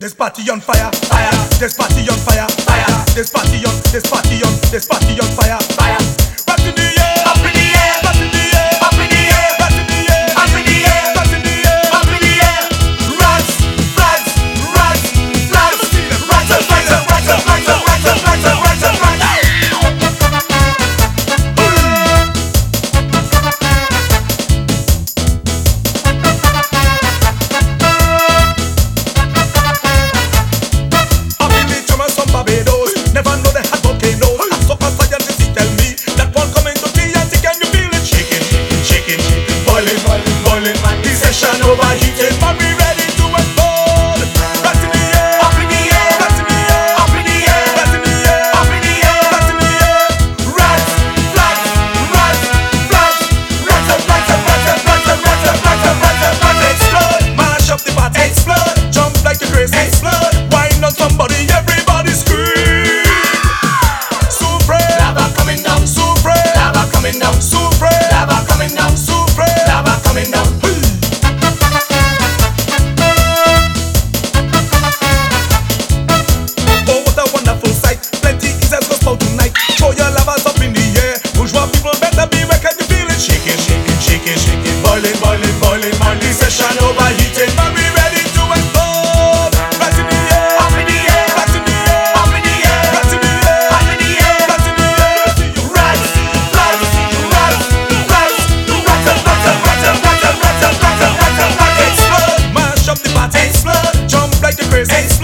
This party on fire, fire. This party on fire, fire. This party on fire, fire. Right in the air, up in the air, right in the air, up in the air, right in the air, up in the air, right in the air, up in the air. Rise, rise, rise, rise, rise up, rise up, rise up, rise up, rise up, rise up, rise up, rise up. Never know they had volcanoes. So far scientists tell me that one coming to TNT, can you feel it? Shaking, shaking, boiling, boiling, boiling. The session overheating, but we ready to explode. Right in the air, up in the air, right in the air, up in the air, right in the air, up in the air, right in the air. Rise, rise, rise, rise, rise up, rise up, rise up, rise up, rise up, rise up, rise up, rise up. Explode, mash up the party, explode, jump like a crazy, explode. Wine on somebody, everybody scream. Coming down, super lava coming down, super lava coming down. Oh, what a wonderful sight! Plenty kisses go spout tonight. Throw your lavas up in the air. Bourgeois people better beware, can you feel it? Shaking, shaking, shaking, shaking, boiling, boiling, boiling, boiling. The session overheating, but we ready to explode. Right in the air, up in the air, right in the air, up in the air, right in the air, up in the air, right in the air. Rise, rise. Explode, mash up the party, explode, jump like the crazy.